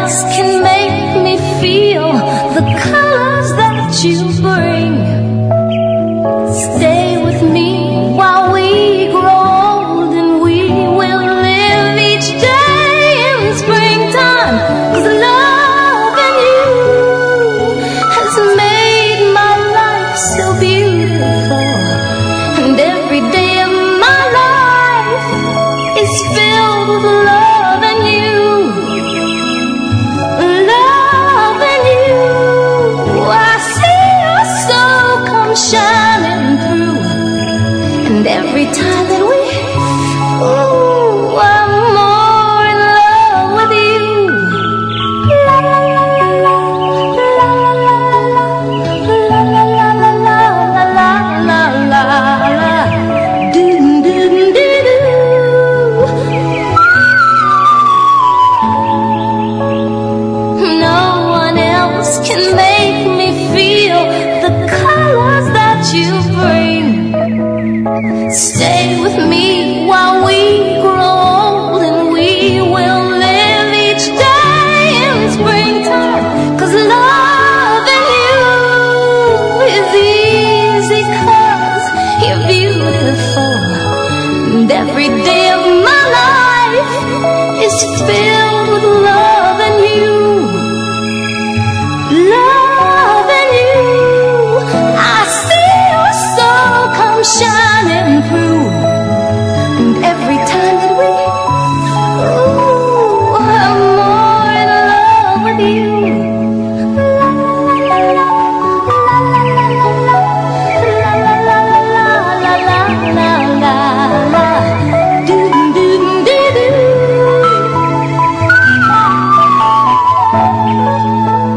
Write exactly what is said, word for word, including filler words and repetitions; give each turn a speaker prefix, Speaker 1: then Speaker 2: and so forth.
Speaker 1: else can make me feel the colors that you bring. Stay with me while we grow old, and we will live each day in springtime. 'Cause loving you has made my life so beautiful, and every day of my life is filled with loving you. Loving you, I see your soul come shining through, and every time that we, ooh, I'm more in love with you. La la la la la la la la la la la la la la. Do do do do. No one else can make me feel the colors that you bring. Stay with me while we grow old, and we will live each day in springtime. 'Cause loving you is easy, 'cause you're beautiful, and every day of my life is filled with loving you. Loving you, I see your soul come shining through, and every time that we, ooh, I'm more in love with you. La la la la la la la la la la. Do do do do.